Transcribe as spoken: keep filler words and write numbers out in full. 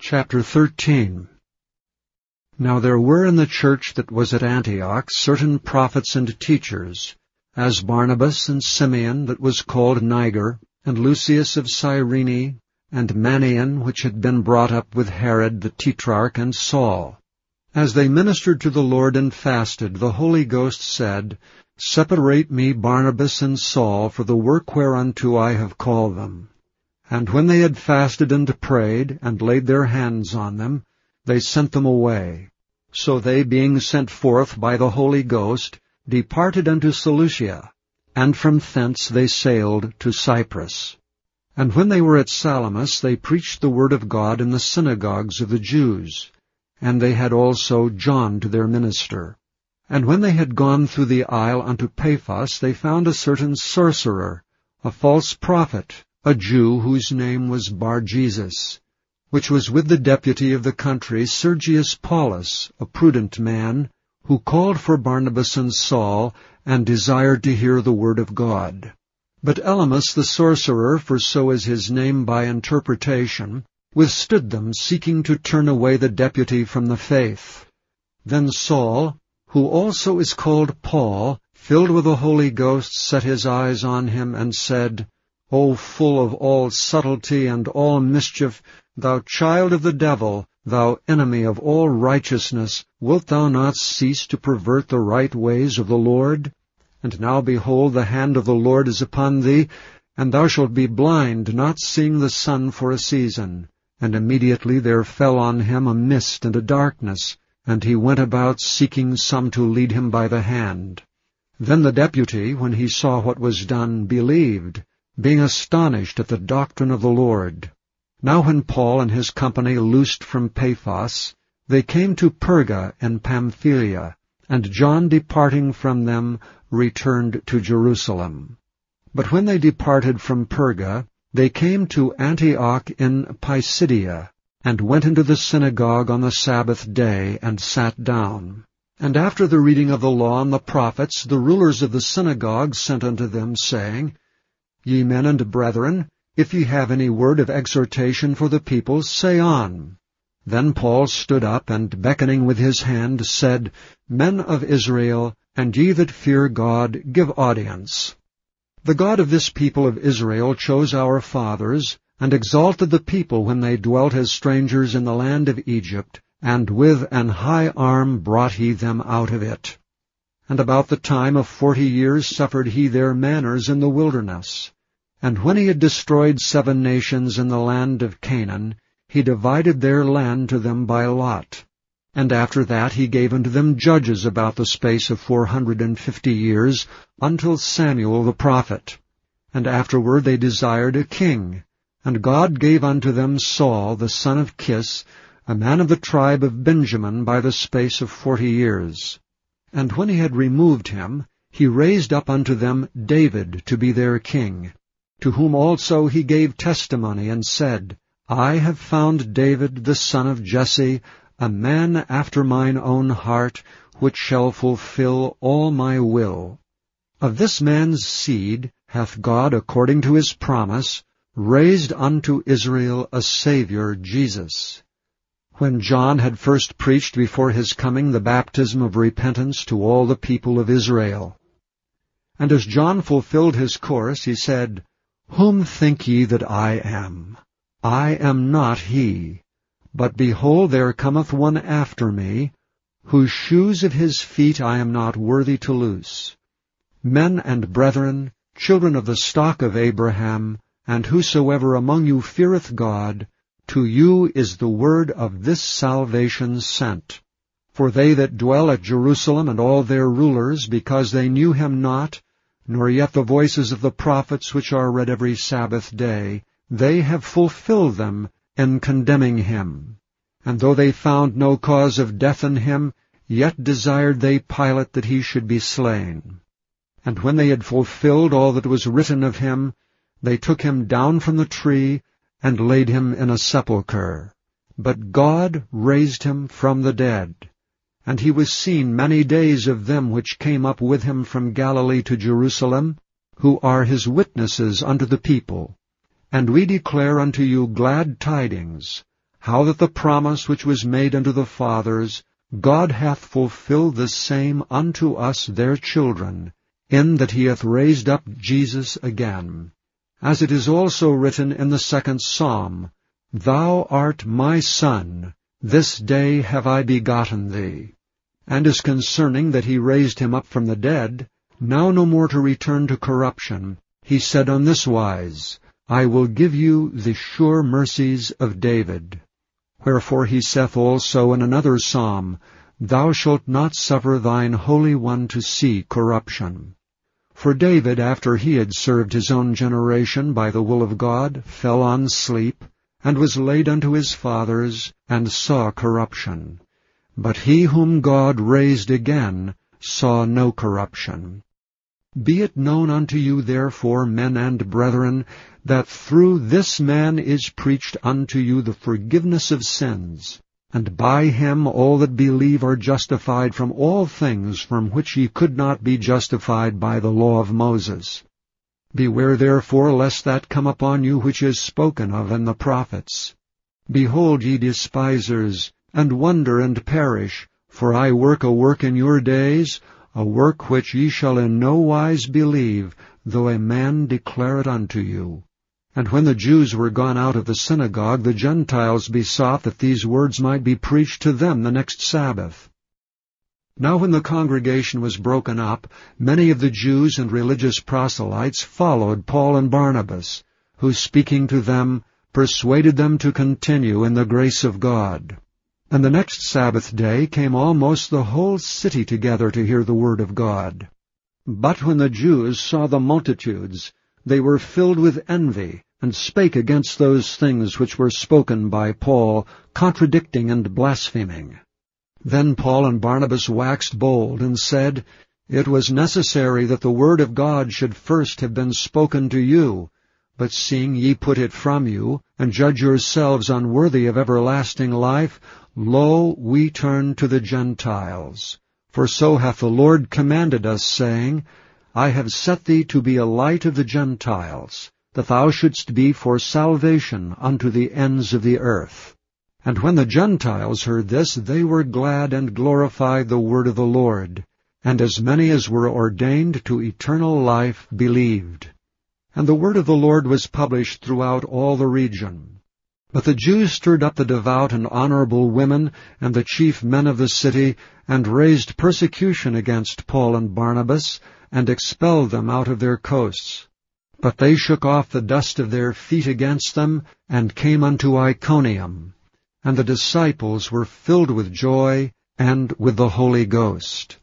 Chapter thirteen. Now there were in the church that was at Antioch certain prophets and teachers, as Barnabas and Simeon that was called Niger, and Lucius of Cyrene, and Manaen which had been brought up with Herod the Tetrarch, and Saul. As they ministered to the Lord and fasted, the Holy Ghost said, Separate me Barnabas and Saul for the work whereunto I have called them. And when they had fasted and prayed, and laid their hands on them, they sent them away. So they, being sent forth by the Holy Ghost, departed unto Seleucia, and from thence they sailed to Cyprus. And when they were at Salamis, they preached the word of God in the synagogues of the Jews. And they had also John to their minister. And when they had gone through the isle unto Paphos, they found a certain sorcerer, a false prophet, a Jew whose name was Bar-Jesus, which was with the deputy of the country, Sergius Paulus, a prudent man, who called for Barnabas and Saul, and desired to hear the word of God. But Elymas the sorcerer, for so is his name by interpretation, withstood them, seeking to turn away the deputy from the faith. Then Saul, who also is called Paul, filled with the Holy Ghost, set his eyes on him, and said, O full of all subtlety and all mischief, thou child of the devil, thou enemy of all righteousness, wilt thou not cease to pervert the right ways of the Lord? And now behold, the hand of the Lord is upon thee, and thou shalt be blind, not seeing the sun for a season. And immediately there fell on him a mist and a darkness, and he went about seeking some to lead him by the hand. Then the deputy, when he saw what was done, believed, being astonished at the doctrine of the Lord. Now when Paul and his company loosed from Paphos, they came to Perga in Pamphylia, and John departing from them returned to Jerusalem. But when they departed from Perga, they came to Antioch in Pisidia, and went into the synagogue on the Sabbath day, and sat down. And after the reading of the law and the prophets, the rulers of the synagogue sent unto them, saying, Ye men and brethren, if ye have any word of exhortation for the people, say on. Then Paul stood up, and beckoning with his hand, said, Men of Israel, and ye that fear God, give audience. The God of this people of Israel chose our fathers, and exalted the people when they dwelt as strangers in the land of Egypt, and with an high arm brought he them out of it. And about the time of forty years suffered he their manners in the wilderness. And when he had destroyed seven nations in the land of Canaan, he divided their land to them by lot. And after that he gave unto them judges about the space of four hundred and fifty years, until Samuel the prophet. And afterward they desired a king. And God gave unto them Saul the son of Kis, a man of the tribe of Benjamin, by the space of forty years. And when he had removed him, he raised up unto them David to be their king, to whom also he gave testimony, and said, I have found David the son of Jesse, a man after mine own heart, which shall fulfill all my will. Of this man's seed hath God, according to his promise, raised unto Israel a Saviour, Jesus. When John had first preached before his coming the baptism of repentance to all the people of Israel. And as John fulfilled his course, he said, Whom think ye that I am? I am not he. But behold, there cometh one after me, whose shoes of his feet I am not worthy to loose. Men and brethren, children of the stock of Abraham, and whosoever among you feareth God, to you is the word of this salvation sent. For they that dwell at Jerusalem and all their rulers, because they knew him not, nor yet the voices of the prophets which are read every Sabbath day, they have fulfilled them in condemning him. And though they found no cause of death in him, yet desired they Pilate that he should be slain. And when they had fulfilled all that was written of him, they took him down from the tree, and laid him in a sepulchre. But God raised him from the dead. And he was seen many days of them which came up with him from Galilee to Jerusalem, who are his witnesses unto the people. And we declare unto you glad tidings, how that the promise which was made unto the fathers, God hath fulfilled the same unto us their children, in that he hath raised up Jesus again. As it is also written in the second psalm, Thou art my Son, this day have I begotten thee. And as concerning that he raised him up from the dead, now no more to return to corruption, he said on this wise, I will give you the sure mercies of David. Wherefore he saith also in another psalm, Thou shalt not suffer thine Holy One to see corruption. For David, after he had served his own generation by the will of God, fell on sleep, and was laid unto his fathers, and saw corruption. But he whom God raised again saw no corruption. Be it known unto you therefore, men and brethren, that through this man is preached unto you the forgiveness of sins, and by him all that believe are justified from all things from which ye could not be justified by the law of Moses. Beware therefore lest that come upon you which is spoken of in the prophets. Behold, ye despisers, and wonder and perish, for I work a work in your days, a work which ye shall in no wise believe, though a man declare it unto you. And when the Jews were gone out of the synagogue, the Gentiles besought that these words might be preached to them the next Sabbath. Now when the congregation was broken up, many of the Jews and religious proselytes followed Paul and Barnabas, who, speaking to them, persuaded them to continue in the grace of God. And the next Sabbath day came almost the whole city together to hear the word of God. But when the Jews saw the multitudes, they were filled with envy, and spake against those things which were spoken by Paul, contradicting and blaspheming. Then Paul and Barnabas waxed bold, and said, It was necessary that the word of God should first have been spoken to you, but seeing ye put it from you, and judge yourselves unworthy of everlasting life, lo, we turn to the Gentiles. For so hath the Lord commanded us, saying, I have set thee to be a light of the Gentiles, that thou shouldst be for salvation unto the ends of the earth. And when the Gentiles heard this, they were glad and glorified the word of the Lord. And as many as were ordained to eternal life believed. And the word of the Lord was published throughout all the region. But the Jews stirred up the devout and honorable women and the chief men of the city, and raised persecution against Paul and Barnabas, and expelled them out of their coasts. But they shook off the dust of their feet against them, and came unto Iconium. And the disciples were filled with joy and with the Holy Ghost.